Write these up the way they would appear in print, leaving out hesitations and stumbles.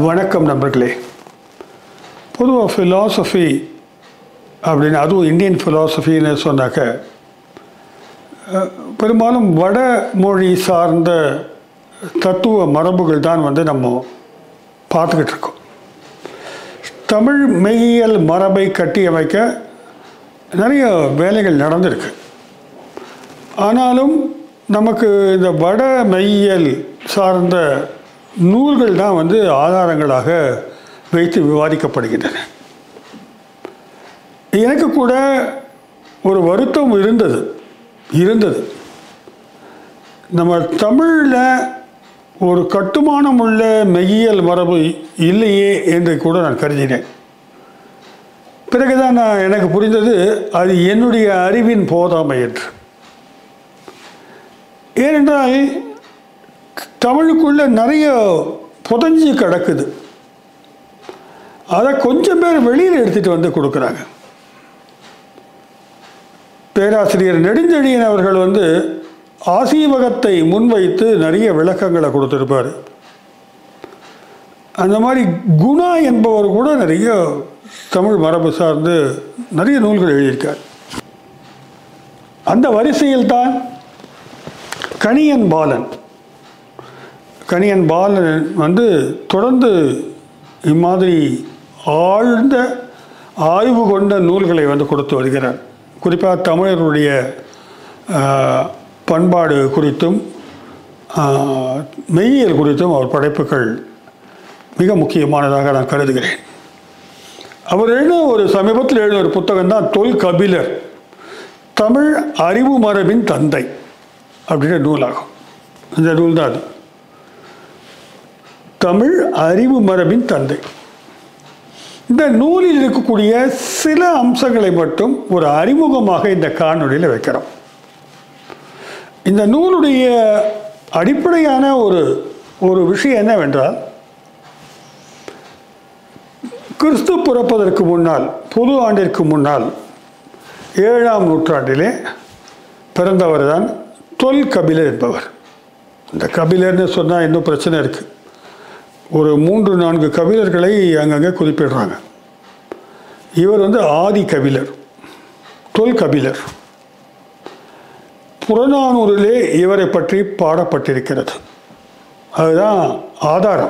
வணக்கம் நண்பர்களே. பொதுவாக ஃபிலாசபி அப்படின்னு அதுவும் இந்தியன் ஃபிலாசபின்னு சொன்னாக்க பெரும்பாலும் வடமொழி சார்ந்த தத்துவ மரபுகள் தான் நம்ம பார்த்துக்கிட்டு இருக்கோம். தமிழ் மெய்யியல் மரபை கட்டியமைக்க நிறைய வேலைகள் நடந்திருக்கு. ஆனாலும் நமக்கு இந்த வட மெய்யியல் சார்ந்த நூல்கள் தான் ஆதாரங்களாக வைத்து விவாதிக்கப்படுகின்றன. எனக்கு கூட ஒரு வருத்தம் இருந்தது நம்ம தமிழில் ஒரு கட்டுமானம் உள்ள மெய்யியல் மரபு இல்லையே என்று கூட நான் கருதினேன். பிறகுதான் எனக்கு புரிந்தது அது என்னுடைய அறிவின் போதாமை என்று. ஏனென்றால் தமிழுக்குள்ள நிறைய புதஞ்சு கிடக்குது. அதை கொஞ்சம் பேர் வெளியில் எடுத்துகிட்டு கொடுக்குறாங்க. பேராசிரியர் நெடுஞ்செழியன் அவர்கள் ஆசீவகத்தை முன்வைத்து நிறைய விளக்கங்களை கொடுத்துருப்பார். அந்த மாதிரி குணா என்பவர் கூட நிறைய தமிழ் மரபு சார்ந்து நிறைய நூல்கள் எழுதியிருக்கார். அந்த வரிசையில் தான் கணியன் பாலன் தொடர்ந்து இம்மாதிரி ஆழ்ந்த ஆய்வு கொண்ட நூல்களை கொடுத்து வருகிறார். குறிப்பாக தமிழருடைய பண்பாடு குறித்தும் மெய்யியல் குறித்தும் அவர் படைப்புகள் மிக முக்கியமானதாக நான் கருதுகிறேன். அவர் சமீபத்தில் எழுதின ஒரு புத்தகம் தான் தொல்கபிலர், தமிழ் அறிவு மரபின் தந்தை அப்படின்ற நூலாகும். இந்த நூல் தான் அது, தமிழ் அறிவு மரபின் தந்தை. இந்த நூலில் இருக்கக்கூடிய சில அம்சங்களை மட்டும் ஒரு அறிமுகமாக இந்த காணொளியில் வைக்கிறோம். இந்த நூலுடைய அடிப்படையான ஒரு விஷயம் என்னவென்றால், கிறிஸ்து பிறப்பதற்கு முன்னால், பொது ஆண்டிற்கு முன்னால் 7ஆம் நூற்றாண்டிலே பிறந்தவர் தான் தொல்கபிலர் என்பவர். இந்த கபிலர்னு சொன்னால் இன்னும் பிரச்சனை இருக்குது. ஒரு 3-4 கபிலர்களை அங்கங்கே குறிப்பிடுறாங்க. இவர் ஆதி கபிலர், தொல்கபிலர். புறநானூறிலே இவரை பற்றி பாடப்பட்டிருக்கிறது. அதுதான் ஆதாரம்.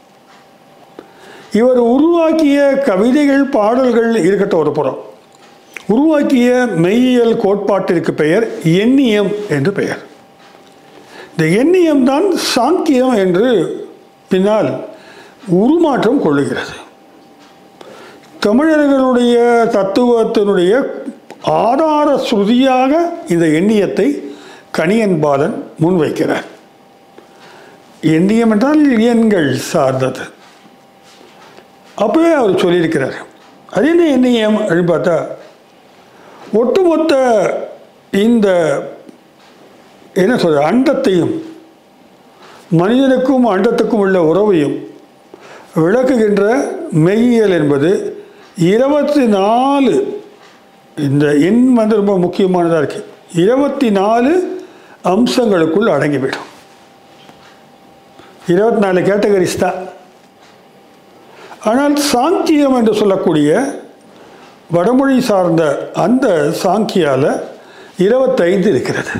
இவர் உருவாக்கிய கவிதைகள், பாடல்கள் இருக்கட்டும் ஒரு புறம், உருவாக்கிய மெய்யியல் கோட்பாட்டிற்கு பெயர் எண்ணியம் என்று பெயர். இந்த எண்ணியம் தான் சாங்கியம் என்று பின்னால் உருமாற்றம் கொள்ளுகிறது. தமிழர்களுடைய தத்துவத்தினுடைய ஆதார ஸ்ருதியாக இந்த எண்ணியத்தை கணியன் பாலன் முன்வைக்கிறார். எண்ணியம் என்றால் எண்கள் சார்ந்தது. அப்பவே அவர் சொல்லியிருக்கிறார். அது என்ன எண்ணியம் அப்படின்னு பார்த்தா, ஒட்டுமொத்த இந்த என்ன சொல்ற அண்டத்தையும் மனிதனுக்கும் அண்டத்துக்கும் உள்ள உறவையும் விளக்குகின்ற மெய்யியல் என்பது 24, இந்த எண் ரொம்ப முக்கியமானதாக இருக்கு, 24 அம்சங்களுக்குள் அடங்கிவிடும். 24 கேட்டகரிஸ் தான். ஆனால் சாங்கியம் என்று சொல்லக்கூடிய வடமொழி சார்ந்த அந்த சாங்கியால 25 இருக்கிறது.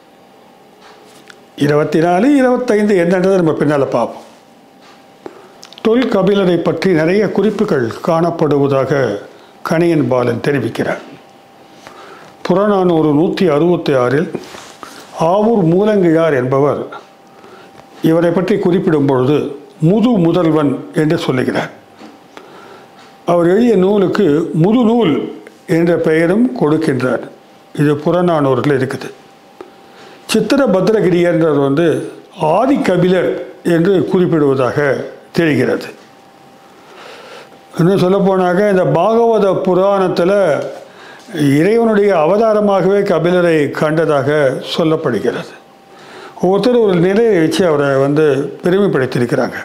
24, 25 என்னன்றதை நம்ம பின்னால் பார்ப்போம். தொல்கபிலரை பற்றி நிறைய குறிப்புகள் காணப்படுவதாக கணியன் பாலன் தெரிவிக்கிறார். புறநானூறு 166 ஆவூர் மூலங்கிழார் என்பவர் இவரை பற்றி குறிப்பிடும் பொழுது முதல்வன் என்று சொல்லுகிறார். அவர் எழுதிய நூலுக்கு முதுநூல் என்ற பெயரும் கொடுக்கின்றார். இது புறநானூறில் இருக்குது. சித்திரபத்ரகிரியர் ஆதி கபிலர் என்று குறிப்பிடுவதாக தெரிகிறது. இன்னும் சொல்லப்போனாக்க இந்த பாகவத புராணத்தில் இறைவனுடைய அவதாரமாகவே கபிலரை கண்டதாக சொல்லப்படுகிறது. ஒவ்வொருத்தர் ஒரு நிலையை வச்சு அவரை பெருமைப்படுத்தியிருக்கிறாங்க.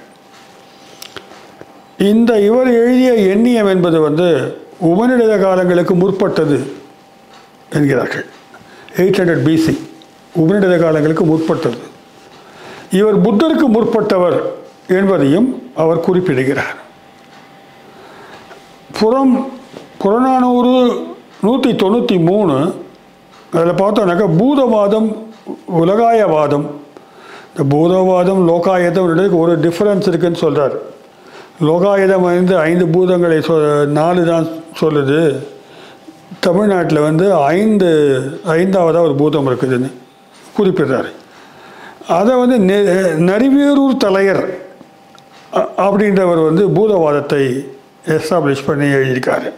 இந்த இவர் எழுதிய எண்ணியம் என்பது உபநிடத காலங்களுக்கு முற்பட்டது என்கிறார்கள். 800 BC உபநிடத காலங்களுக்கு முற்பட்டது. இவர் புத்தருக்கு முற்பட்டவர் என்பதையும் அவர் குறிப்பிடுகிறார். புறநானூறு 193 அதில் பார்த்தோன்னாக்கா பூதவாதம் உலகாயவாதம், இந்த பூதவாதம் லோகாயதம் ஒரு டிஃப்ரென்ஸ் இருக்குதுன்னு சொல்கிறார். லோகாயதம் 5 பூதங்களை 4 தான் சொல்லுது. தமிழ்நாட்டில் 5ஆவதாக ஒரு பூதம் இருக்குதுன்னு குறிப்பிடுறாரு. அதை நரிவேரூர் தலையர் அப்படின்றவர் பூதவாதத்தை எஸ்டாப்ளிஷ் பண்ணி எழுதியிருக்காரு.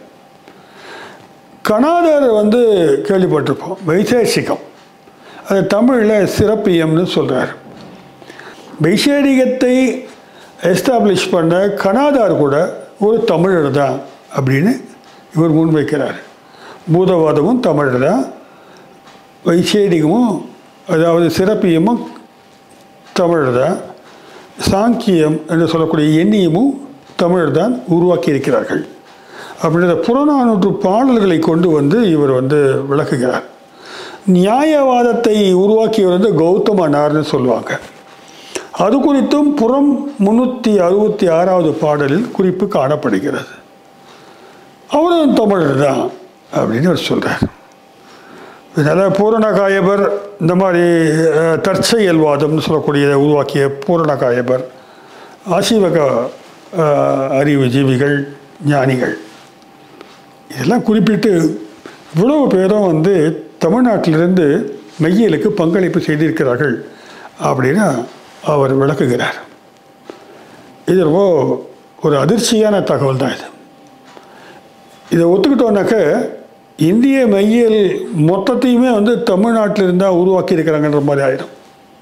கணாதர் கேள்விப்பட்டிருப்போம், வைசேஷிகம், அது தமிழில் சிறப்பியம்னு சொல்கிறார். வைசேடிகத்தை எஸ்டாப்ளிஷ் பண்ண கணாதார் கூட ஒரு தமிழர் தான் அப்படின்னு இவர் முன்வைக்கிறார். பூதவாதமும் தமிழர் தான், வைசேடிகமும் அதாவது சிறப்பியமும் தமிழர் தான், சாங்கியம் என்று சொல்லக்கூடிய எண்ணியமும் தமிழர் தான் உருவாக்கி இருக்கிறார்கள் அப்படின்ற புறநானூற்று பாடல்களை கொண்டு இவர் விளக்குகிறார். நியாயவாதத்தை உருவாக்கியவர் கௌதமனார்னு சொல்லுவாங்க. அது குறித்தும் புறம் 366வது பாடலில் குறிப்பு காணப்படுகிறது. அவரும் தமிழர் தான் அப்படின்னு அவர் சொல்கிறார். இதனால் பூரணகாயபர் இந்த மாதிரி தற்செயல்வாதம்னு சொல்லக்கூடியதை உருவாக்கிய பூரணகாயபர், ஆசீவக அறிவு ஜீவிகள், ஞானிகள், இதெல்லாம் குறிப்பிட்டு இவ்வளவு பேரும் தமிழ்நாட்டிலிருந்து மெய்யியலுக்கு பங்களிப்பு செய்திருக்கிறார்கள் அப்படின்னு அவர் விளக்குகிறார். இது ரொம்ப ஒரு அதிர்ச்சியான தகவல் தான். இதை ஒத்துக்கிட்டோன்னாக்க இந்திய மெய்யியல் மொத்தத்தையுமே தமிழ்நாட்டிலிருந்து தான் உருவாக்கி இருக்கிறாங்கன்ற மாதிரி ஆயிடும்.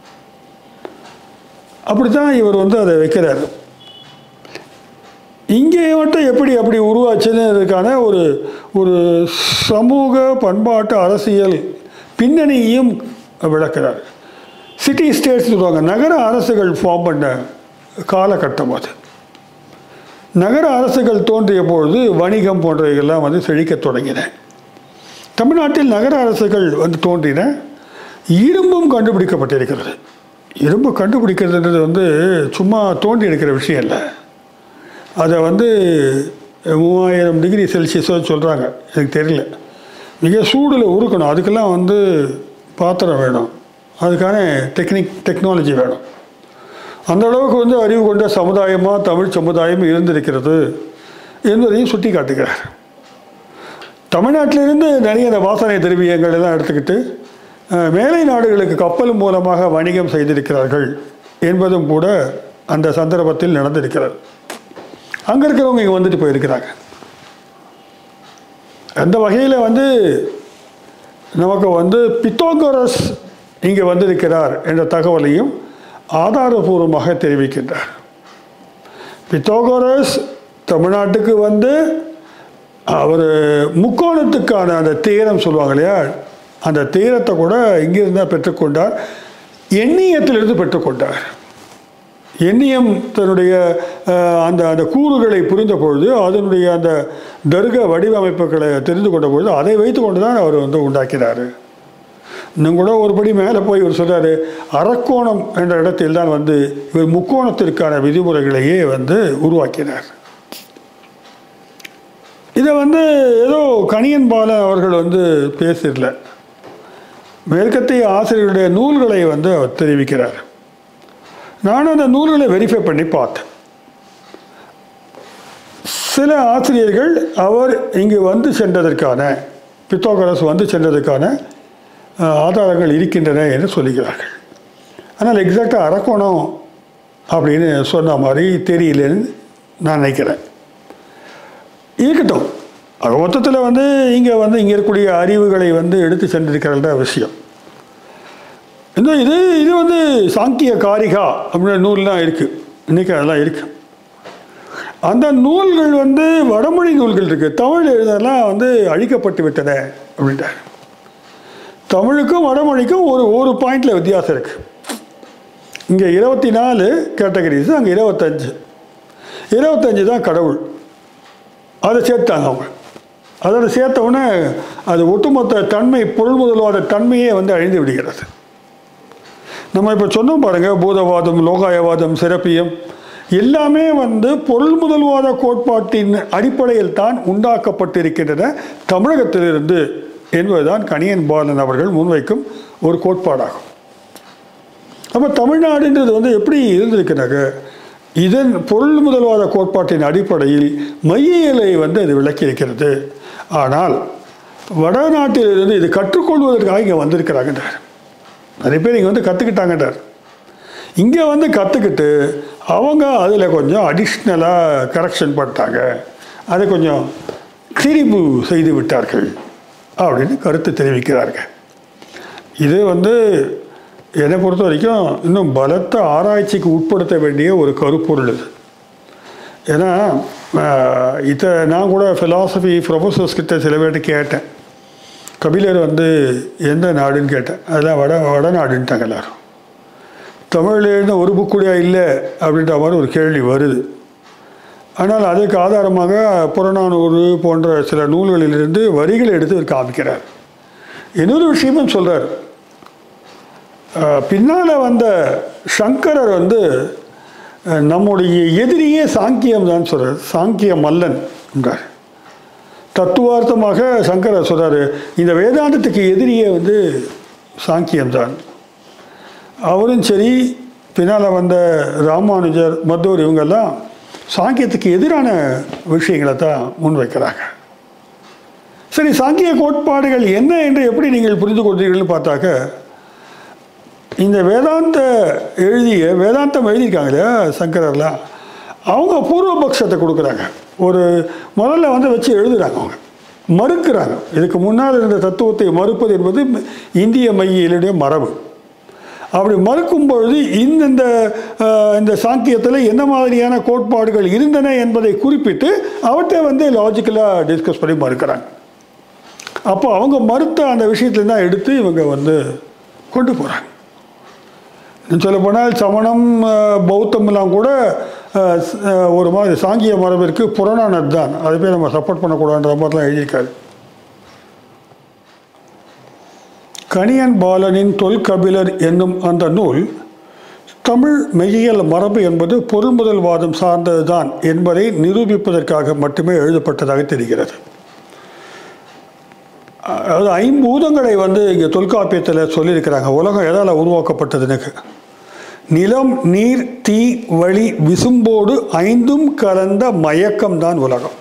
அப்படி தான் இவர் அதை வைக்கிறார். இங்கே மட்டும் அப்படி உருவாச்சுன்னு ஒரு சமூக பண்பாட்டு அரசியல் பின்னணியையும் விளக்கிறார். சிட்டி ஸ்டேட்ஸ் சொல்லுவாங்க, நகர அரசுகள் ஃபார்ம் பண்ண காலகட்டம் அது. நகர அரசுகள் தோன்றிய பொழுது வணிகம் போன்றவைகள்லாம் செழிக்க தொடங்கின. தமிழ்நாட்டில் நகர அரசுகள் தோன்றின. இரும்பும் கண்டுபிடிக்கப்பட்டிருக்கிறது. இரும்பு கண்டுபிடிக்கிறதுன்றது சும்மா தோண்டி எடுக்கிற விஷயம் இல்லை. அதை 3000 டிகிரி செல்சியஸோ சொல்கிறாங்க, எனக்கு தெரியல. மிக சூடில் உருக்கணும். அதுக்கெல்லாம் பாத்திரம் வேணும், அதுக்கான டெக்னாலஜி வேணும். அந்த அளவுக்கு அறிவு கொண்ட சமுதாயமாக தமிழ் சமுதாயம் இருந்திருக்கிறது என்பதையும் சுட்டி காட்டுகிறார். தமிழ்நாட்டிலிருந்து நிறைய அந்த வாசனை திரவியங்கள் எல்லாம் எடுத்துக்கிட்டு மேலை நாடுகளுக்கு கப்பல் மூலமாக வணிகம் செய்திருக்கிறார்கள் என்பதும் கூட அந்த சந்தர்ப்பத்தில் நடந்திருக்கிறது. அங்கே இருக்கிறவங்க இங்கே வந்துட்டு போயிருக்கிறாங்க. அந்த வகையில் நமக்கு பித்தாகோரஸ் இங்கே வந்திருக்கிறார் என்ற தகவலையும் ஆதாரபூர்வமாக தெரிவிக்கின்றார். பித்தாகோரஸ் தமிழ்நாட்டுக்கு அவர் முக்கோணத்துக்கான அந்த தீரம் சொல்லுவாங்க இல்லையா, அந்த தீரத்தை கூட இங்கிருந்தால் பெற்றுக்கொண்டார். எண்ணியத்திலிருந்து பெற்றுக்கொண்டார். எண்ணியம் தன்னுடைய அந்த கூறுகளை புரிந்த பொழுது, அதனுடைய அந்த தர்க்க வடிவமைப்புகளை தெரிந்து கொண்ட பொழுது அதை வைத்து கொண்டு தான் அவர் உண்டாக்கிறார். இன்னும் கூட ஒருபடி மேலே போய் இவர் சொல்கிறார், அரக்கோணம் என்ற இடத்தில் தான் இவர் முக்கோணத்திற்கான விதிமுறைகளையே உருவாக்கினார். இதை ஏதோ கணியன் பாலன் அவர்கள் பேசல, மேற்கத்திய ஆசிரியர்களுடைய நூல்களை அவர் தெரிவிக்கிறார். நானும் அந்த நூல்களை வெரிஃபை பண்ணி பார்த்தேன். சில ஆசிரியர்கள் அவர் இங்கு சென்றதற்கான, பித்தாகோரஸ் சென்றதற்கான ஆதாரங்கள் இருக்கின்றன என்று சொல்லுகிறார்கள். ஆனால் எக்ஸாக்டாக அரக்கோணம் அப்படின்னு சொன்ன மாதிரி தெரியலன்னு நான் நினைக்கிறேன். இருக்கட்டும், மொத்தத்தில் இங்கே இங்கே இருக்கக்கூடிய அறிவுகளை எடுத்து சென்றிருக்கிற விஷயம். இது சாங்கிய காரிகா அப்படின்ற நூல்லாம் இருக்குது, இன்றைக்கி அதெல்லாம் இருக்குது. அந்த நூல்கள் வடமொழி நூல்கள் இருக்குது, தமிழ் எழுதலாம் அழிக்கப்பட்டு விட்டன அப்படின்ட்டார். தமிழுக்கும் வடமொழிக்கும் ஒரு பாயிண்டில் வித்தியாசம் இருக்குது. இங்கே 24 கேட்டகரிஸ், அங்கே 25 தான் கடவுள். அதை சேர்த்தாங்க அவங்க. அதோட சேர்த்தவுடனே அது ஒட்டுமொத்த தன்மை, பொருள் முதல்வாத தன்மையே அழிந்து விடுகிறது. நம்ம இப்போ சொன்னோம் பாருங்கள், பூதவாதம், லோகாயவாதம், சிறப்பியம், எல்லாமே வந்து பொருள் முதல்வாத கோட்பாட்டின் அடிப்படையில் தான் உண்டாக்கப்பட்டிருக்கின்றன தமிழகத்திலிருந்து என்பதுதான் கணியன் பாலன் அவர்கள் முன்வைக்கும் ஒரு கோட்பாடாகும். அப்போ தமிழ்நாடுன்றது வந்து எப்படி இருந்திருக்கிறாங்க, இதன் பொருள் முதல்வாத கோட்பாட்டின் அடிப்படையில் மையியலை வந்து அது விளக்கியிருக்கிறது. ஆனால் வடநாட்டிலிருந்து இது கற்றுக்கொள்வதற்காக இங்கே வந்திருக்கிறாங்கன்றார். நிறைய பேர் இங்கே வந்து கற்றுக்கிட்டாங்கன்றார். இங்கே வந்து கற்றுக்கிட்டு அவங்க அதில் கொஞ்சம் அடிஷ்னலாக கரெக்ஷன் பண்ணிட்டாங்க, அதை கொஞ்சம் திரிபு செய்து விட்டார்கள் அப்படின்னு கருத்து தெரிவிக்கிறார்கள். இது வந்து என்னை பொறுத்த வரைக்கும் இன்னும் பலத்த ஆராய்ச்சிக்கு உட்படுத்த வேண்டிய ஒரு கருப்பொருள் இது. ஏன்னா இதை நான் கூட ஃபிலாசபி ப்ரொஃபஸர்ஸ் கிட்ட சில பேர்கிட்ட கேட்டேன், கபிலர் வந்து எந்த நாடுன்னு கேட்டேன். அதெல்லாம் வடநாடுன்ட்டாங்க எல்லாரும். தமிழ்லேருந்து ஒரு புக்குடியா இல்லை அப்படின்ற மாதிரி ஒரு கேள்வி வருது. ஆனால் அதுக்கு ஆதாரமாக புறநானூறு போன்ற சில நூல்களிலிருந்து வரிகளை எடுத்து காமிக்கிறார். இன்னொரு விஷயமும் சொல்கிறார், பின்னால் வந்த சங்கரர் வந்து நம்முடைய எதிரியே சாங்கியம் தான் சொல்கிறார், சாங்கியம் அல்லன் என்றார். தத்துவார்த்தமாக சங்கரர் சொல்கிறார், இந்த வேதாந்தத்துக்கு எதிரியே வந்து சாங்கியம்தான். அவரும் சரி, பின்னால் வந்த ராமானுஜர், மத்தூர் இவங்கெல்லாம் சாங்கியத்துக்கு எதிரான விஷயங்களை தான் முன்வைக்கிறாங்க. சரி, சாங்கிய கோட்பாடுகள் என்ன என்று எப்படி நீங்கள் புரிந்து கொள்கிறீர்கள்னு பார்த்தாக்க, இந்த வேதாந்தம் எழுதியிருக்காங்க இல்லையா சங்கரர்லாம், அவங்க பூர்வபக்ஷத்தை கொடுக்குறாங்க. ஒரு முதல்ல வந்து வச்சு எழுதுகிறாங்க, அவங்க மறுக்கிறாங்க. இதுக்கு முன்னால் இருந்த தத்துவத்தை மறுப்பது என்பது இந்திய மையிலுடைய மரபு. அப்படி மறுக்கும் பொழுது இந்த சாங்கியத்தில் என்ன மாதிரியான கோட்பாடுகள் இருந்தன என்பதை குறிப்பிட்டு அவற்றை வந்து லாஜிக்கலாக டிஸ்கஸ் பண்ணி மறுக்கிறாங்க. அப்போ அவங்க மறுத்த அந்த விஷயத்துல தான் எடுத்து இவங்க வந்து கொண்டு போகிறாங்க. சொல்லப்போனால் சமணம் பௌத்தம்லாம் கூட ஒரு மாதிரி சாங்கிய மரபிற்கு புறநானது தான், அதை போய் நம்ம சப்போர்ட் பண்ணக்கூடாதுன்ற மாதிரிலாம் எழுதியிருக்காரு. கணியன் பாலனின் தொல்கபிலர் என்னும் அந்த நூல் தமிழ் மெய்யியல் மரபு என்பது பொருள்முதல்வாதம் சார்ந்தது தான் என்பதை நிரூபிப்பதற்காக மட்டுமே எழுதப்பட்டதாக தெரிகிறது. அதாவது ஐம்பூதங்களை வந்து இங்கே தொல்காப்பியத்தில் சொல்லியிருக்கிறாங்க. உலகம் எதால் உருவாக்கப்பட்டதுன்னு, நிலம், நீர், தீ, வழி, விசும்போடு ஐந்தும் கலந்த மயக்கம்தான் உலகம்.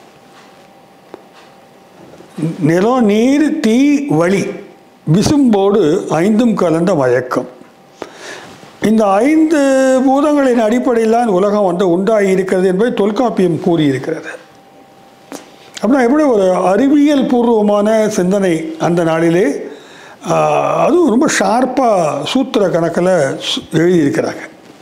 நிலம், நீர், தீ, வழி, விசும்போடு ஐந்தும் கலந்த மயக்கம். இந்த ஐந்து பூதங்களின் அடிப்படையில் தான் உலகம் வந்து உண்டாகி இருக்கிறது என்பதை தொல்காப்பியம் கூறியிருக்கிறது. அப்படின்னா எப்படி ஒரு அறிவியல் பூர்வமான சிந்தனை அந்த நாளிலே, அதுவும் ரொம்ப ஷார்ப்பாக சூத்திர கணக்கில் எழுதியிருக்கிறாங்க.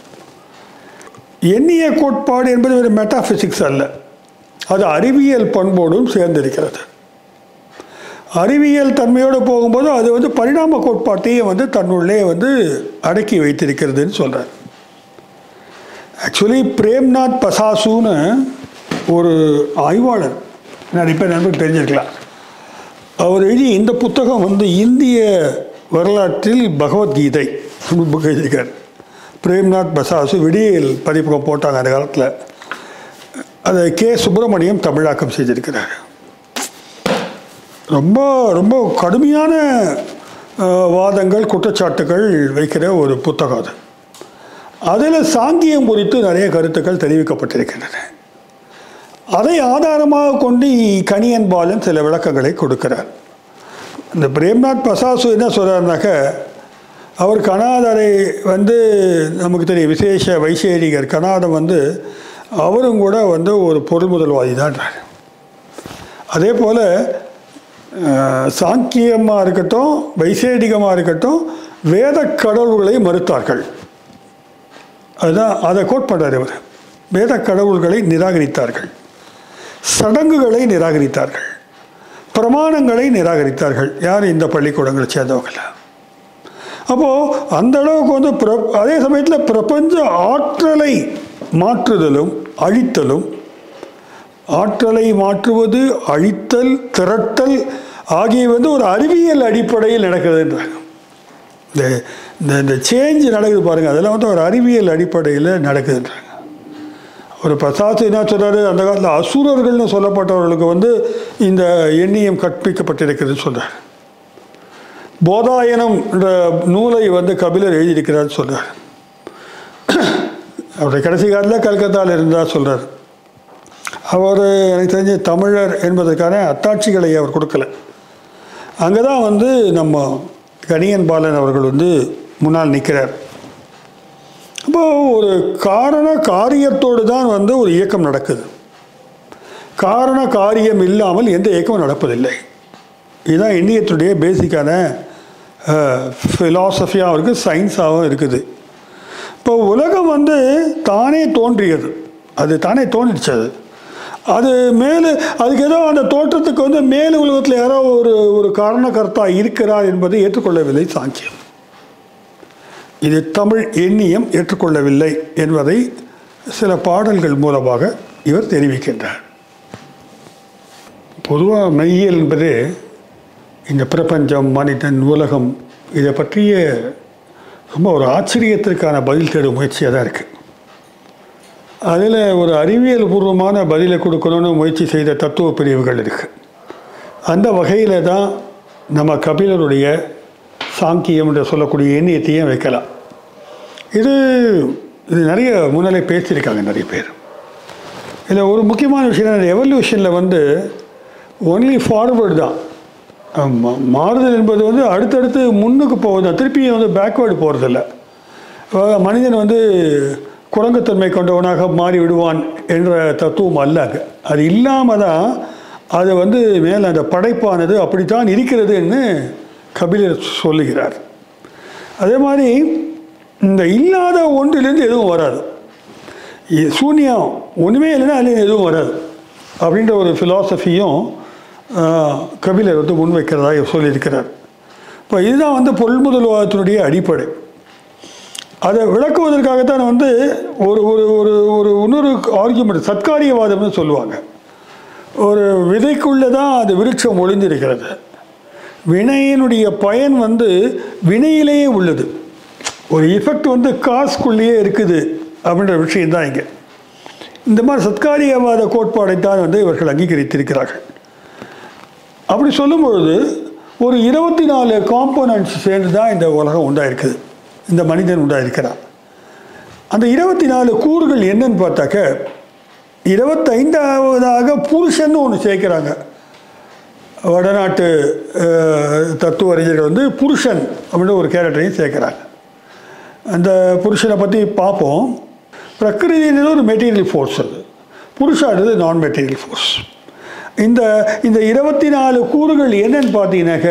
எண்ணிய கோட்பாடு என்பது ஒரு மெட்டாஃபிசிக்ஸ் அல்ல, அது அறிவியல் பண்போடும் சேர்ந்திருக்கிறது. அறிவியல் தன்மையோடு போகும்போது அது வந்து பரிணாம கோட்பாட்டையும் வந்து தன்னுள்ளே வந்து அடக்கி வைத்திருக்கிறதுன்னு சொல்கிறார். ஆக்சுவலி பிரேம்நாத் பசாசுன்னு ஒரு ஆய்வாளர், நிறைய பேர் நண்பருக்கு தெரிஞ்சிருக்கலாம், அவர் எழுதி இந்த புத்தகம் வந்து இந்திய வரலாற்றில் பகவத்கீதை புக் எழுதியிருக்கார். பிரேம்நாத் பசாசு விடியல் பதிப்பகம் போட்டாங்க அந்த காலத்தில், அதை கே சுப்பிரமணியம் தமிழாக்கம் செய்திருக்கிறார். ரொம்ப ரொம்ப கடுமையான வாதங்கள், குற்றச்சாட்டுகள் வைக்கிற ஒரு புத்தகம் அது. அதில் சாங்கியம் குறித்து நிறைய கருத்துக்கள் தெரிவிக்கப்பட்டிருக்கின்றன. அதை ஆதாரமாக கொண்டு கணியன் பாலன் சில விளக்கங்களை கொடுக்கிறார். இந்த பிரேம்நாத் பசாசு என்ன சொல்கிறாருனாக்க, அவர் கனாதரை வந்து நமக்கு தெரியும், விசேஷ வைசேரிகர் கனாதம் வந்து அவரும் கூட வந்து ஒரு பொருள் முதல்வாதி தான்றார். அதே போல் சாங்கியமாக இருக்கட்டும், வைசேடிகமாக இருக்கட்டும், வேத கடவுள்களை மறுத்தார்கள். அதுதான் அதை கோட் பண்ணுறார் இவர். வேத கடவுள்களை நிராகரித்தார்கள், சடங்குகளை நிராகரித்தார்கள், பிரமாணங்களை நிராகரித்தார்கள். யார்? இந்த பள்ளிக்கூடங்களை சேர்ந்தவங்கள. அப்போது அந்த அளவுக்கு வந்து அதே சமயத்தில் பிரபஞ்ச ஆற்றலை மாற்றுதலும் அழித்தலும், ஆற்றலை மாற்றுவது, அழித்தல், திரட்டல் ஆகியவை வந்து ஒரு அறிவியல் அடிப்படையில் நடக்குதுன்றாங்க. இந்த சேஞ்ச் நடக்குது பாருங்கள், அதெல்லாம் வந்து ஒரு அறிவியல் அடிப்படையில் நடக்குதுன்றாங்க. ஒரு பிரசாத் என்ன சொல்கிறாரு, அந்த காலத்தில் அசுரர்கள்னு சொல்லப்பட்டவர்களுக்கு வந்து இந்த எண்ணியம் கற்பிக்கப்பட்டிருக்குதுன்னு சொல்கிறார். போதாயனம் என்ற நூலை வந்து கபிலர் எழுதியிருக்கிறார் சொல்கிறார். அவருடைய கடைசி காலத்தில் கல்கத்தாவில் இருந்தால் சொல்கிறார். அவர் எனக்கு தெரிஞ்ச தமிழர் என்பதற்கான அத்தாட்சிகளை அவர் கொடுக்கல. அங்கே தான் வந்து நம்ம கணியன் பாலன் அவர்கள் வந்து முன்னால் நிற்கிறார். அப்போ ஒரு காரண காரியத்தோடு தான் வந்து ஒரு இயக்கம் நடக்குது. காரண காரியம் இல்லாமல் எந்த இயக்கமும் நடப்பதில்லை. இதுதான் எண்ணியத்துடைய பேசிக்கான ஃபிலாசபியாகவும் இருக்குது, சயின்ஸாகவும் இருக்குது. இப்போ உலகம் வந்து தானே தோன்றியது, அது தானே தோன்றிடுச்சு. அது மேலே அதுக்கு ஏதோ அந்த தோற்றத்துக்கு வந்து மேலே உலகத்தில் யாரோ ஒரு காரணக்கர்த்தா இருக்கிறார் என்பதை ஏற்றுக்கொள்ளவில்லை சாங்கியம். இது தமிழ் எண்ணியம் ஏற்றுக்கொள்ளவில்லை என்பதை சில பாடல்கள் மூலமாக இவர் தெரிவிக்கின்றார். பொதுவாக மெய்யியல் என்பது இந்த பிரபஞ்சம், மனிதன், உலகம் இதை பற்றிய ரொம்ப ஒரு ஆச்சரியத்திற்கான பதில் தேடும் முயற்சியாக தான் இருக்குது. அதில் ஒரு அறிவியல் பூர்வமான பதிலை கொடுக்கணும்னு முயற்சி செய்த தத்துவ பிரிவுகள் இருக்குது. அந்த வகையில் தான் நம்ம கபிலருடைய சாங்கியம் என்று சொல்லக்கூடிய எண்ணியத்தையும் வைக்கலாம். இது நிறைய முன்னாலே பேசியிருக்காங்க நிறைய பேர். இதில் ஒரு முக்கியமான விஷயம், எவல்யூஷனில் வந்து ஒன்லி ஃபார்வேர்டு தான். மாறுதல் என்பது வந்து அடுத்தடுத்து முன்னுக்கு போகுது, திருப்பியும் வந்து பேக்வேர்டு போகிறதில்ல. மனிதன் வந்து குரங்குத்தன்மை கொண்டவனாக மாறி விடுவான் என்ற தத்துவம் அல்ல. அது இல்லாமல் தான் அது வந்து மேலே அந்த படைப்பானது அப்படித்தான் இருக்கிறதுன்னு கபிலர் சொல்லுகிறார். அதே மாதிரி இந்த இல்லாத ஒன்றிலிருந்து எதுவும் வராது, சூன்யம் ஒன்றுமே இல்லைன்னா அதுலேருந்து எதுவும் வராது அப்படின்ற ஒரு ஃபிலாசபியும் கபிலர் வந்து முன்வைக்கிறதாக சொல்லியிருக்கிறார். இப்போ இதுதான் வந்து பொருள்முதல்வாதத்தினுடைய அடிப்படை. அதை விளக்குவதற்காகத்தான் வந்து ஒரு ஒரு ஒரு இன்னொரு ஆர்கியூமெண்ட் சத்காரியவாதம்னு சொல்லுவாங்க. ஒரு விதைக்குள்ளே தான் அது விருட்சம் ஒளிந்திருக்கிறது. வினையினுடைய பயன் வந்து வினையிலேயே உள்ளது. ஒரு எஃபெக்ட் வந்து காசுக்குள்ளேயே இருக்குது அப்படின்ற விஷயம்தான் இங்கே. இந்த மாதிரி சத்காரியவாத கோட்பாடைத்தான் வந்து இவர்கள் அங்கீகரித்திருக்கிறார்கள். அப்படி சொல்லும்பொழுது ஒரு 24 காம்போனன்ட்ஸ் சேர்ந்து தான் இந்த உலகம் உண்டாயிருக்குது, இந்த மனிதன் உண்டாயிருக்கிறான். அந்த 24 கூறுகள் என்னன்னு பார்த்தாக்க 25ஆவதாக புருஷன் ஒன்று சேர்க்கிறாங்க. வடநாட்டு தத்துவ அறிஞர்கள் வந்து புருஷன் அப்படின்னு ஒரு கேரக்டரையும் சேர்க்குறாங்க. அந்த புருஷனை பற்றி பார்ப்போம். பிரகிருதின்றது ஒரு மெட்டீரியல் ஃபோர்ஸ், அது புருஷானது நான் மெட்டீரியல் ஃபோர்ஸ். இந்த 24 கூறுகள் என்னன்னு பார்த்தீங்கன்னாக்க,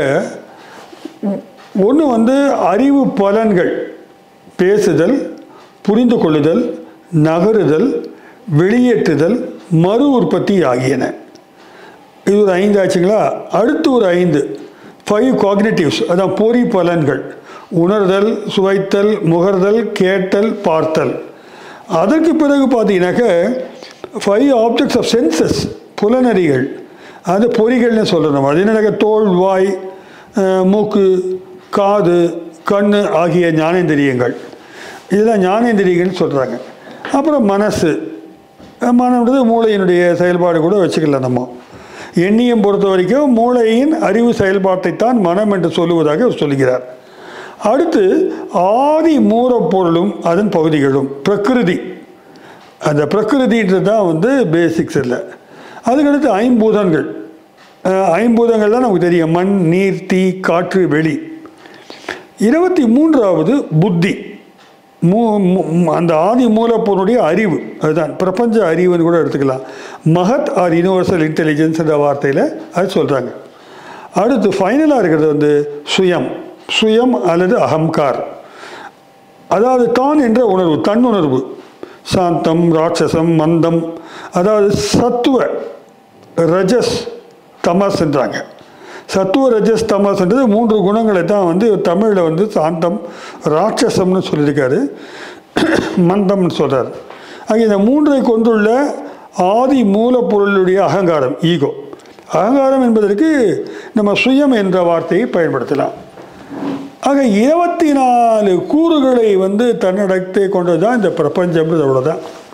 ஒன்று வந்து அறிவு பலன்கள், பேசுதல், புரிந்து கொள்ளுதல், நகருதல், வெளியேற்றுதல், மறு உற்பத்தி ஆகியன. இது ஒரு 5 ஆச்சுங்களா. அடுத்து ஒரு 5 காக்னிட்டிவ்ஸ், அதான் பொறி பலன்கள், உணர்தல், சுவைத்தல், முகர்தல், கேட்டல், பார்த்தல். அதற்கு பிறகு பார்த்தீங்கன்னாக்க 5 ஆப்ஜெக்ட்ஸ் ஆஃப் சென்சஸ், புலனறிகள், அது பொறிகள்னு சொல்கிறோம். அது என்னன்னாக்க தோல், வாய், மூக்கு, காது, கண் ஆகிய ஞானேந்திரியங்கள். இதெல்லாம் ஞானேந்திரியங்கள்னு சொல்கிறாங்க. அப்புறம் மனசு, மனம்ன்றது மூளையினுடைய செயல்பாடு கூட வச்சுக்கலாம். நம்ம எண்ணியம் பொறுத்த வரைக்கும் மூளையின் அறிவு செயல்பாட்டைத்தான் மனம் என்று சொல்லுவதாக அவர் சொல்லுகிறார். அடுத்து ஆதி மூலப்பொருளும் அதன் பகுதிகளும், பிரகிருதி. அந்த பிரகிருதின்றது தான் வந்து பேசிக்ஸ் இல்லை. அதுக்கடுத்து ஐம்பூதங்கள். ஐம்பூதங்கள் தான் நமக்கு தெரியும், மண், நீர், தீ, காற்று, வெளி. 23வது புத்தி, அந்த ஆதி மூலப்பொருளுடைய அறிவு, அதுதான் பிரபஞ்ச அறிவுன்னு கூட எடுத்துக்கலாம். மகத் ஆர் யூனிவர்சல் இன்டெலிஜென்ஸ் என்ற வார்த்தையில் அது சொல்கிறாங்க. அடுத்து ஃபைனலாக இருக்கிறது வந்து சுயம், சுயம் அல்லது அகங்கார், அதாவது தான் என்ற உணர்வு, தன்னுணர்வு. சாந்தம், ராட்சசம், மந்தம், அதாவது சத்துவ, ரஜஸ், தமஸ் என்றாங்க. சத்துவ, ரஜஸ், தமஸ்ன்றது 3 குணங்களை தான் வந்து தமிழில் வந்து சாந்தம், ராட்சசம்னு சொல்லியிருக்காரு, மந்தம்னு சொல்கிறார். ஆக இந்த 3ஐ கொண்டுள்ள ஆதி மூலப்பொருளுடைய அகங்காரம், ஈகோ. அகங்காரம் என்பதற்கு நம்ம சுயம் என்ற வார்த்தையை பயன்படுத்தலாம். ஆக 24 கூறுகளை வந்து தன்னடத்தை கொண்டது தான் இந்த பிரபஞ்சம்ன்றது. அவ்வளோதான்.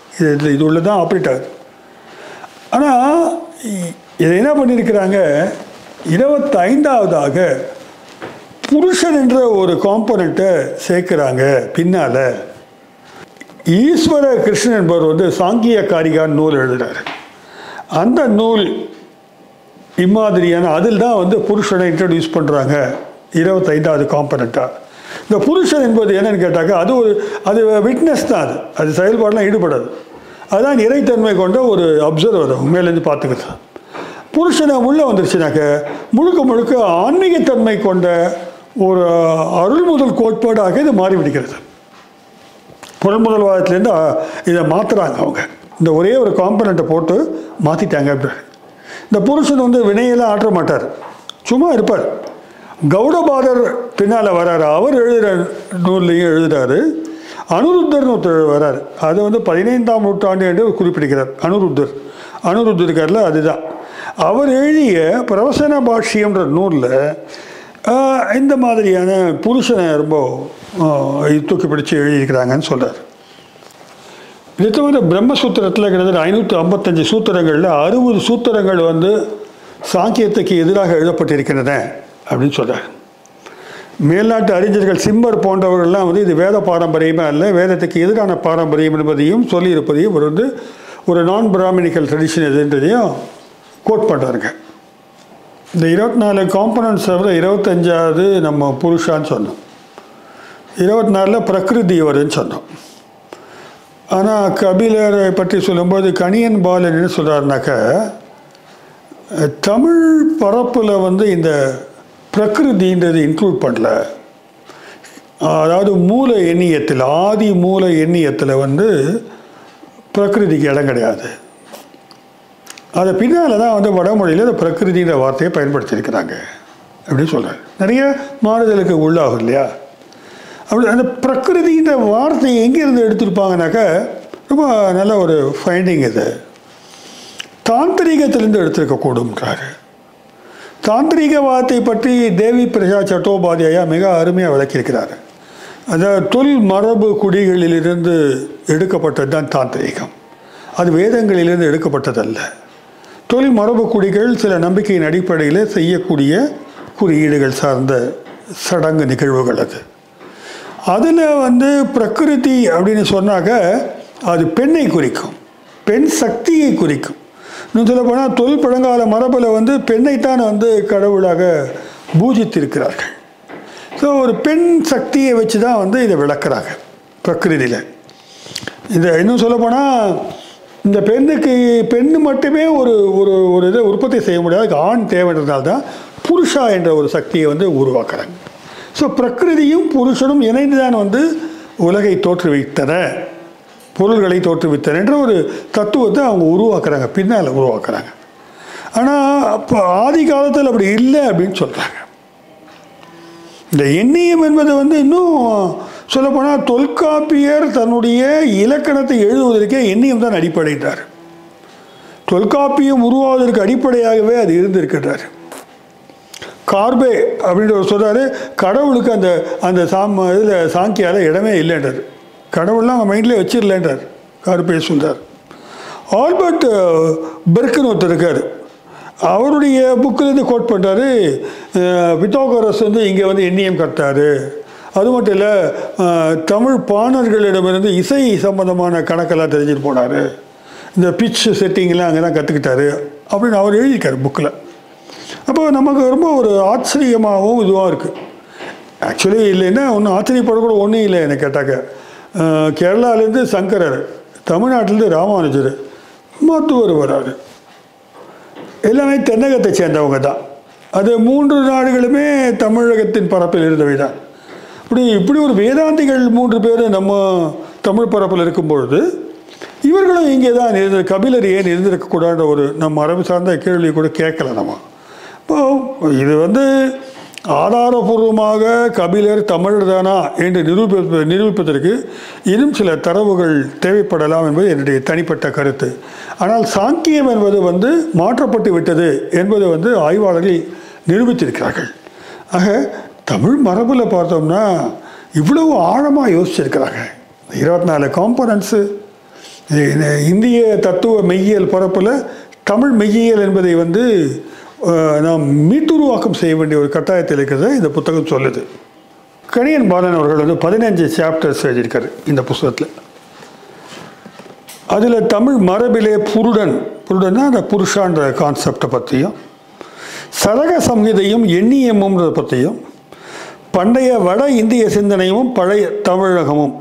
இது உள்ள தான் ஆப்ரேட் ஆகுது. ஆனால் இதை என்ன பண்ணியிருக்கிறாங்க, 25ஆவதாக புருஷன் என்ற ஒரு காம்போனண்ட்டை சேர்க்குறாங்க பின்னால். ஈஸ்வர கிருஷ்ணன் என்பவர் வந்து சாங்கிய காரிகான் நூல் எழுதுகிறார். அந்த நூல் இம்மாதிரியான அதில் தான் வந்து புருஷனை இன்ட்ரடியூஸ் பண்ணுறாங்க 25ஆவது காம்பனண்ட்டாக. இந்த புருஷன் என்பது என்னன்னு கேட்டாக்கா, அது விட்னஸ் தான், அது செயல்பாடெலாம் ஈடுபடாது. அதுதான் இறைத்தன்மை கொண்ட ஒரு அப்சர்வர், மேலேருந்து பார்த்துக்கிறது. புருஷனை உள்ளே வந்துருச்சுனாக்க முழுக்க ஆன்மீகத்தன்மை கொண்ட ஒரு அருள்முதல் கோட்பாடாக இது மாறிவிடுகிறது. புறமுதல்வாதத்துலேருந்து இதை மாற்றுறாங்க அவங்க. இந்த ஒரே ஒரு காம்பனண்ட்டை போட்டு மாற்றிட்டாங்க. இந்த புருஷன் வந்து வினையெல்லாம் ஆற்ற மாட்டார், சும்மா இருப்பார். கௌடபாதர் பின்னால் வர்றாரு, அவர் எழுதுகிற நூல்லையும் எழுதுகிறாரு. அனுருத்தர்னு ஒருத்தர் வர்றார், அது வந்து 15ஆம் நூற்றாண்டு என்று குறிப்பிடுகிறார். அனுருத்தர் இருக்கார்ல, அதுதான் அவர் எழுதிய பிரவசன பாஷ்யம்ன்ற நூலில் இந்த மாதிரியான புருஷனை ரொம்ப தூக்கி பிடிச்சி எழுதியிருக்கிறாங்கன்னு சொல்கிறார். இதை தவிர பிரம்மசூத்திரத்தில் கிட்டத்தட்ட 555 சூத்திரங்களில் 60 சூத்திரங்கள் வந்து சாங்கியத்துக்கு எதிராக எழுதப்பட்டிருக்கின்றன அப்படின்னு சொல்கிறார். மேல்நாட்டு அறிஞர்கள் சிம்மர் போன்றவர்கள்லாம் வந்து இது வேத பாரம்பரியமே அல்ல, வேதத்துக்கு எதிரான பாரம்பரியம் என்பதையும் சொல்லியிருப்பதையும் வந்து ஒரு நான் பிராமணிக்கல் ட்ரெடிஷன் எதுன்றதையும் கோட் பண்ணுறாருங்க. இந்த 24 காம்பனண்ட்ஸ் தவிர 25ஆவது நம்ம புருஷான்னு சொன்னோம், 24ல் பிரகிருதி வருதுன்னு சொன்னோம். ஆனால் கபிலரை பற்றி சொல்லும்போது கணியன் பாலன் என்ன சொல்கிறாருனாக்கா, தமிழ் பரப்பில் வந்து இந்த பிரகிருதின்றது இன்க்ளூட் பண்ணல. அதாவது மூல எண்ணியத்தில், ஆதி மூல எண்ணியத்தில் வந்து பிரகிருதிக்கு இடம் கிடையாது. அதை பின்னால் தான் வந்து வடமொழியில் அந்த பிரகிருதின்ற வார்த்தையை பயன்படுத்தியிருக்கிறாங்க அப்படின்னு சொல்கிறார். நிறைய மாறுதலுக்கு உள்ளாகும் இல்லையா. அப்படி அந்த பிரகிருதின்ற வார்த்தையை எங்கேருந்து எடுத்திருப்பாங்கனாக்கா, ரொம்ப நல்ல ஒரு ஃபைண்டிங் இது. தாந்திரிகத்திலேருந்து எடுத்திருக்கக்கூடும்ன்றார். தாந்திரிகவாதத்தை பற்றி தேவி பிரசா சட்டோபாத்யாயா மிக அருமையாக விளக்கியிருக்கிறார். அதாவது தொல் மரபு குடிகளிலிருந்து எடுக்கப்பட்டது தான் தாந்திரிகம், அது வேதங்களிலிருந்து எடுக்கப்பட்டதல்ல. தொழில் மரபு குடிகள் சில நம்பிக்கையின் அடிப்படையில் செய்யக்கூடிய குறியீடுகள் சார்ந்த சடங்கு நிகழ்வுகள். அதில் வந்து பிரகிருதி அப்படின்னு சொன்னாக்க அது பெண்ணை குறிக்கும், பெண் சக்தியை குறிக்கும். இன்னும் சொல்ல போனால் தொல் பழங்கால மரபில் வந்து பெண்ணைத்தான் வந்து கடவுளாக பூஜித்திருக்கிறார்கள். ஸோ ஒரு பெண் சக்தியை வச்சு தான் வந்து இதை விளக்குறாங்க பிரகிருதியில். இந்த இன்னும் சொல்லப்போனால் இந்த பெண்ணு மட்டுமே ஒரு ஒரு ஒரு இதை உற்பத்தி செய்ய முடியாது, ஆண் தேவைன்றதுனால தான் புருஷா என்ற ஒரு சக்தியை வந்து உருவாக்குறாங்க. ஸோ பிரகிருதியும் புருஷனும் இணைந்து தான் வந்து உலகை தோற்றுவித்தன, பொருள்களை தோற்றுவித்தன என்ற ஒரு தத்துவத்தை அவங்க உருவாக்குறாங்க, பின்னால் உருவாக்குறாங்க. ஆனால் அப்போ ஆதி காலத்தில் அப்படி இல்லை அப்படின்னு சொல்கிறாங்க. இந்த எண்ணியம் என்பது வந்து இன்னும் சொல்லப்போனால் தொல்காப்பியர் தன்னுடைய இலக்கணத்தை எழுதுவதற்கே எண்ணியம் தான் அடிப்படைன்றார். தொல்காப்பியம் உருவாவதற்கு அடிப்படையாகவே அது இருந்திருக்கின்றார். கார்பே அப்படின்ற சொல்கிறாரு, கடவுளுக்கு அந்த அந்த இதில் சாங்கியால் இடமே இல்லைன்றார், கடவுள்லாம் அவங்க மைண்ட்லேயே வச்சிடலன்றார் கார்பே சொல்கிறார். ஆல்பர்ட் பெர்க்னு ஒருத்தர் இருக்கார், அவருடைய புக்கிலேருந்து கோட் பண்ணுறாரு, பித்தாகோரஸ் வந்து இங்கே வந்து எண்ணியம் கட்டார். அது மட்டும் இல்லை, தமிழ் பாணர்களிடமிருந்து இசை சம்பந்தமான கணக்கெல்லாம் தெரிஞ்சுட்டு போனார், இந்த பிச் செட்டிங்லாம் அங்கே தான் கற்றுக்கிட்டாரு அப்படின்னு அவர் எழுதியிருக்கார் புக்கில். அப்போ நமக்கு ரொம்ப ஒரு ஆச்சரியமாகவும் இதுவாக இருக்குது. ஆக்சுவலி இல்லைன்னா ஒன்றும் ஆச்சரியப்படக்கூட ஒன்றும் இல்லை. என்னை கேட்டாக்க கேரளாலேருந்து சங்கரர், தமிழ்நாட்டிலேருந்து ராமானுஜர், மத்துவர் வராரு, எல்லாமே தென்னகத்தை சேர்ந்தவங்க தான். அது 3 நாடுகளுமே தமிழகத்தின் பரப்பில் இருந்தவை தான். இப்படி ஒரு வேதாந்திகள் 3 பேர் நம்ம தமிழ் பரப்பில் இருக்கும்பொழுது இவர்களும் இங்கே தான் இருந்த கபிலர் ஏன் இருந்திருக்கக்கூடாத ஒரு நம்ம மரபு சார்ந்த கேள்வி கூட கேட்கல நம்ம. இப்போ இது வந்து ஆதாரபூர்வமாக கபிலர் தமிழர் தானா என்று நிரூபிப்பதற்கு இன்னும் சில தரவுகள் தேவைப்படலாம் என்பது என்னுடைய தனிப்பட்ட கருத்து. ஆனால் சாங்கியம் என்பது வந்து மாற்றப்பட்டு விட்டது என்பது வந்து ஆய்வாளர்கள் நிரூபித்திருக்கிறார்கள். ஆக தமிழ் மரபில் பார்த்தோம்னா இவ்வளவு ஆழமாக யோசிச்சிருக்கிறாங்க. 24 காம்போனன்ட்ஸு, இந்திய தத்துவ மெய்யியல் பரப்பில் தமிழ் மெய்யியல் என்பதை வந்து நாம் மீட்டுருவாக்கம் செய்ய வேண்டிய ஒரு கட்டாயத்தில் இருக்கிறத இந்த புத்தகம் சொல்லுது. கணியன் பாலன் அவர்கள் வந்து 15 சாப்டர்ஸ் எழுதியிருக்காரு இந்த புத்தகத்தில். அதில் தமிழ் மரபிலே புருடன்னா அந்த புருஷான்ற கான்செப்டை பற்றியும், சதக சம்ஹிதையும் எண்ணியமும்ன்றதை பற்றியும், பண்டைய வட இந்திய சிந்தனையும் பழைய தமிழகமும்,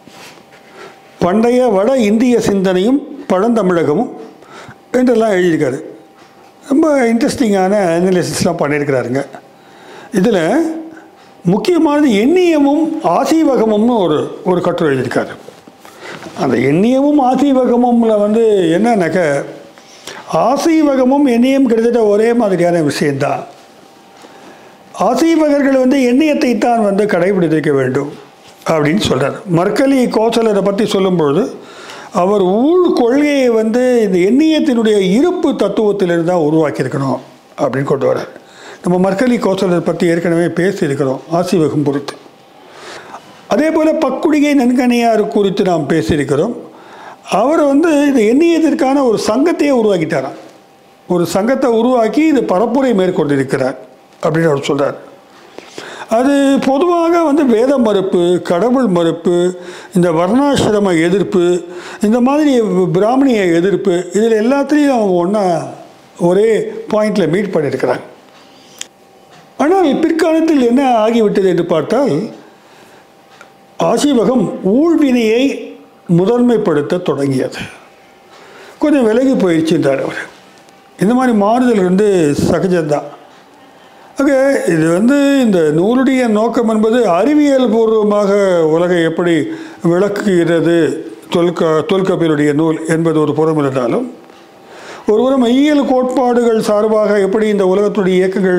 பண்டைய வட இந்திய சிந்தனையும் பழந்தமிழகமும் என்றெல்லாம் எழுதியிருக்காரு. ரொம்ப இன்ட்ரெஸ்டிங்கான அனாலிசிஸ்லாம் பண்ணியிருக்கிறாருங்க. இதில் முக்கியமானது எண்ணியமும் ஆசீவகமும்னு ஒரு கட்டுரை எழுதியிருக்காரு. அந்த எண்ணியமும் ஆசீவகமும்ல வந்து என்னன்னாக்க, ஆசீவகமும் எண்ணியம் கிட்டத்தட்ட ஒரே மாதிரியான விஷயந்தான். ஆசீவகர்கள் வந்து எண்ணியத்தை தான் வந்து கடைபிடிக்க வேண்டும் அப்படின்னு சொல்கிறார். மர்கலி கோசலரை பற்றி சொல்லும்பொழுது அவர் கொள்கையை வந்து இந்த எண்ணியத்தினுடைய இருப்பு தத்துவத்திலிருந்து தான் உருவாக்கியிருக்கணும் அப்படின்னு கொண்டு வர்றார். நம்ம மர்கலி கோசலரை பற்றி ஏற்கனவே பேசியிருக்கிறோம் ஆசீவகம் குறித்து. அதே போல் பக்குடிகை நன்கணியார் குறித்து நாம் பேசியிருக்கிறோம். அவர் வந்து இந்த எண்ணியத்திற்கான ஒரு சங்கத்தையே உருவாக்கிட்டாராம். ஒரு சங்கத்தை உருவாக்கி இது பரப்புரை மேற்கொண்டிருக்கிறார் அப்படின்னு அவர் சொல்கிறார். அது பொதுவாக வந்து வேத மறுப்பு, கடவுள் மறுப்பு, இந்த வர்ணாசிரம எதிர்ப்பு, இந்த மாதிரி பிராமணிய எதிர்ப்பு, இதில் எல்லாத்துலேயும் அவங்க ஒன்றா ஒரே பாயிண்டில் மீட் பண்ணியிருக்கிறாங்க. ஆனால் பிற்காலத்தில் என்ன ஆகிவிட்டது என்று பார்த்தால், ஆசீவகம் ஊழ்வினையை முதன்மைப்படுத்த தொடங்கியது. கொஞ்சம் விலகி போயிடுச்சுன்றார் அவர். இந்த மாதிரி மாறுதல் வந்து சகஜம்தான். ஆக இது வந்து இந்த நூலுடைய நோக்கம் என்பது அறிவியல் பூர்வமாக உலகை எப்படி விளக்குகிறது தொல்காப்பியருடைய நூல் என்பது ஒரு புறம் இருந்தாலும், ஒருபுறம் மெய்யியல் கோட்பாடுகள் சார்பாக எப்படி இந்த உலகத்துடைய இயக்கங்கள்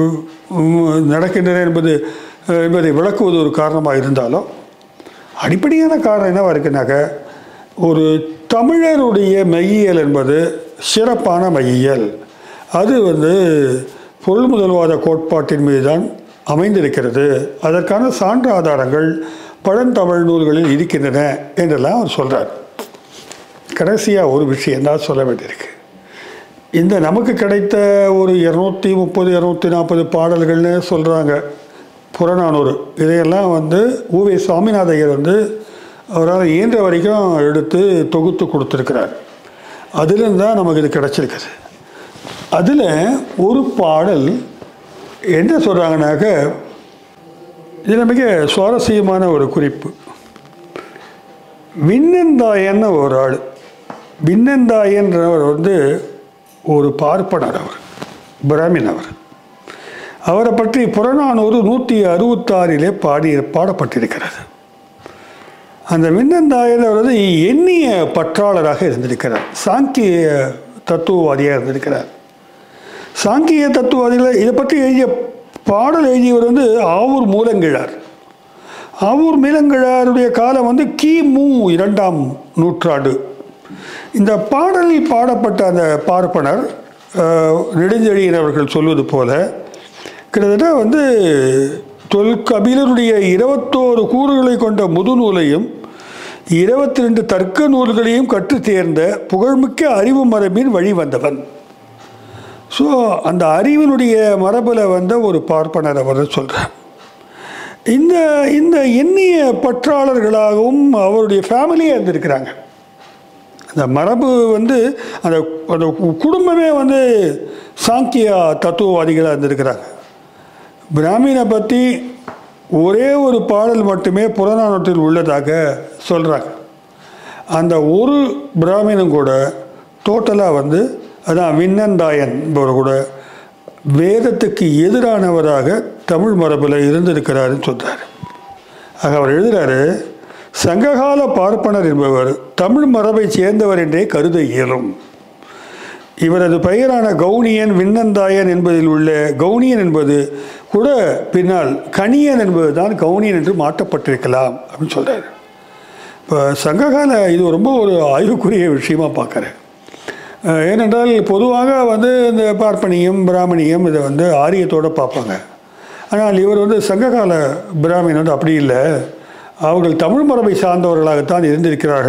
நடக்கின்றன என்பதை விளக்குவது ஒரு காரணமாக இருந்தாலும், அடிப்படையான காரணம் என்னவாக இருக்குனாக்க, ஒரு தமிழருடைய மெய்யியல் என்பது சிறப்பான மெய்யியல். அது வந்து பொருள் முதல்வாத கோட்பாட்டின் மீது தான் அமைந்திருக்கிறது. அதற்கான சான்று ஆதாரங்கள் பழந்தமிழ் நூல்களில் இருக்கின்றன என்றெல்லாம் அவர் சொல்கிறார். கடைசியாக ஒரு விஷயந்தான் சொல்ல வேண்டியிருக்கு. இந்த நமக்கு கிடைத்த ஒரு 230-240 பாடல்கள்னு சொல்கிறாங்க புறநானூறு. இதையெல்லாம் வந்து ஊவே சாமிநாத ஐயர் வந்து அவரால் இயன்ற வரைக்கும் எடுத்து தொகுத்து கொடுத்துருக்கிறார். அதுலேருந்து தான் நமக்கு இது கிடச்சிருக்குது. அதில் ஒரு பாடல் என்ன சொல்கிறாங்கனாக்க, இதில் மிக சுவாரஸ்யமான ஒரு குறிப்பு. விண்ணந்தாயன்னு ஒரு ஆள், விண்ணந்தாயன்றவர் வந்து ஒரு பார்ப்பனர், அவர் பிராமின். அவரை பற்றி புறநானூறு 166 பாடப்பட்டிருக்கிறது. அந்த விண்ணந்தாயன் அவர் வந்து எண்ணிய பற்றாளராக இருந்திருக்கிறார். சாங்கிய தத்துவவாதியாக இருந்திருக்கிறார். சாங்கிய தத்துவவாதிகளை இதை பற்றி எழுதிய பாடல் எழுதியவர் வந்து ஆவூர் மூலங்கிழார். ஆவூர் மூலங்கிழாருடைய காலம் வந்து கிமு 2ஆம் நூற்றாண்டு. இந்த பாடலில் பாடப்பட்ட அந்த பார்ப்பனர் நெடுஞ்செழியன் அவர்கள் சொல்வது போல கிட்டத்தட்ட வந்து தொல்கபிலருடைய 21 கூறுகளை கொண்ட முதுநூலையும் 22 தர்க்க நூல்களையும் கற்று தேர்ந்த புகழ்மிக்க அறிவு மரபின் வழி வந்தவன். ஸோ அந்த அறிவினுடைய மரபில் வந்த ஒரு பார்ப்பனர் அவர் சொல்கிறார். இந்த இந்த எண்ணிய பற்றாளர்களாகவும் அவருடைய ஃபேமிலியாக இருந்திருக்கிறாங்க. அந்த மரபு வந்து அந்த அந்த குடும்பமே வந்து சாங்கிய தத்துவவாதிகளாக இருந்திருக்கிறாங்க. பிராமணனை பற்றி ஒரே ஒரு பாடல் மட்டுமே புறநானூற்றில் உள்ளதாக சொல்கிறாங்க. அந்த ஒரு பிராமணனும் கூட டோட்டலாக வந்து அதான் விண்ணந்தாயன் என்பவர் கூட வேதத்துக்கு எதிரானவராக தமிழ் மரபில் இருந்திருக்கிறாருன்னு சொல்கிறார். ஆக அவர் எழுதுகிறாரு, சங்ககால பார்ப்பனர் என்பவர் தமிழ் மரபை சேர்ந்தவர் என்றே கருத இயலும். இவரது பெயரான கவுனியன் விண்ணந்தாயன் என்பதில் உள்ள கவுனியன் என்பது கூட பின்னால் கணியன் என்பது தான் கவுனியன் என்று மாற்றப்பட்டிருக்கலாம் அப்படின்னு சொல்கிறார். இப்போ சங்ககால இது ரொம்ப ஒரு ஆய்வுக்குரிய விஷயமாக பார்க்குறேன். ஏனென்றால் பொதுவாக வந்து இந்த பார்ப்பனியம் பிராமணியம் இதை வந்து ஆரியத்தோடு பார்ப்பாங்க. ஆனால் இவர் வந்து சங்ககால பிராமணன் வந்து அப்படி இல்லை, அவர்கள் தமிழ் மரபை சார்ந்தவர்களாகத்தான் இருந்திருக்கிறார்கள்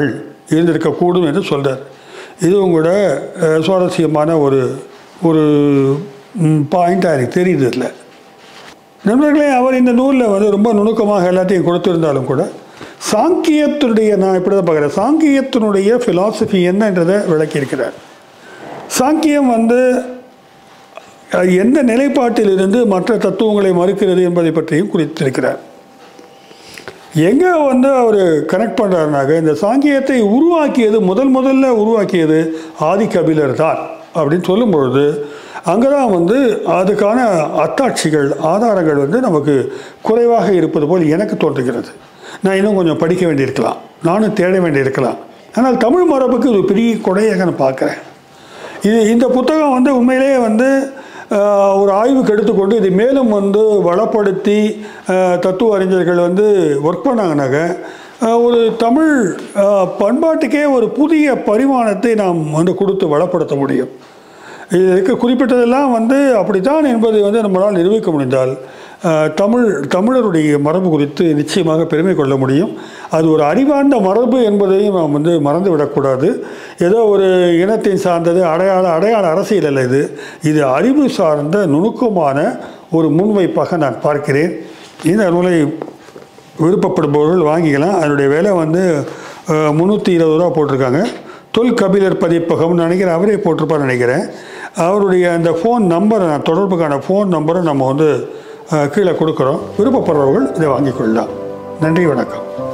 இருந்திருக்கக்கூடும் என்று சொல்கிறார். இதுவும் கூட சுவாரஸ்யமான ஒரு ஒரு பாயிண்ட்டாக எனக்கு தெரியுது. இல்லை நண்பர்களே, அவர் இந்த நூலில் வந்து ரொம்ப நுணுக்கமாக எல்லாத்தையும் கொடுத்துருந்தாலும் கூட சாங்கியத்தினுடைய, நான் இப்படி தான் பார்க்குறேன், சாங்கியத்தினுடைய ஃபிலாசபி என்னன்றதை விளக்கியிருக்கிறார். சாங்கியம் வந்து எந்த நிலைப்பாட்டிலிருந்து மற்ற தத்துவங்களை மறுக்கிறது என்பதை பற்றியும் குறித்திருக்கிறார். எங்கே வந்து அவர் கனெக்ட் பண்ணுறாருனாக்க, இந்த சாங்கியத்தை உருவாக்கியது முதல்ல உருவாக்கியது ஆதி கபிலர் தான் அப்படின்னு சொல்லும்பொழுது அங்கே தான் வந்து அதுக்கான அத்தாட்சிகள், ஆதாரங்கள் வந்து நமக்கு குறைவாக இருப்பது போல் எனக்கு தோன்றுகிறது. நான் இன்னும் கொஞ்சம் படிக்க வேண்டியிருக்கலாம், நானும் தேட வேண்டியிருக்கலாம். ஆனால் தமிழ் மரபுக்கு ஒரு பெரிய கொடையாக நான் பார்க்குறேன். இந்த புத்தகம் வந்து உண்மையிலேயே வந்து ஒரு ஆய்வுக்கு எடுத்துக்கொண்டு இதை மேலும் வந்து வளப்படுத்தி தத்துவ அறிஞர்கள் வந்து ஒர்க் பண்ணாங்கனாக்க ஒரு தமிழ் பண்பாட்டுக்கே ஒரு புதிய பரிமாணத்தை நாம் வந்து கொடுத்து வளப்படுத்த முடியும். இதுக்கு குறிப்பிட்டதெல்லாம் வந்து அப்படித்தான் என்பதை வந்து நம்மளால் நிரூபிக்க முடிந்தால் தமிழருடைய மரபு குறித்து நிச்சயமாக பெருமை கொள்ள முடியும். அது ஒரு அறிவார்ந்த மரபு என்பதையும் நாம் வந்து மறந்து விடக்கூடாது. ஏதோ ஒரு இனத்தை சார்ந்தது அடையாள அரசியல் அல்ல, இது அறிவு சார்ந்த நுணுக்கமான ஒரு முன்வைப்பாக நான் பார்க்கிறேன். இந்த நூலை விருப்பப்படுபவர்கள் வாங்கிக்கலாம். அதனுடைய விலை வந்து 320 ரூபா போட்டிருக்காங்க. தொல்கபிலர் பதிப்பகம்னு நினைக்கிறேன், அவரே போட்டிருப்பான்னு நினைக்கிறேன். அவருடைய அந்த ஃபோன் நம்பரை, தொடர்புக்கான ஃபோன் நம்பரை நம்ம வந்து கீழே கொடுக்குறோம். விருப்பப்படுறவர்கள் இதை வாங்கிக் கொள்ளலாம். நன்றி, வணக்கம்.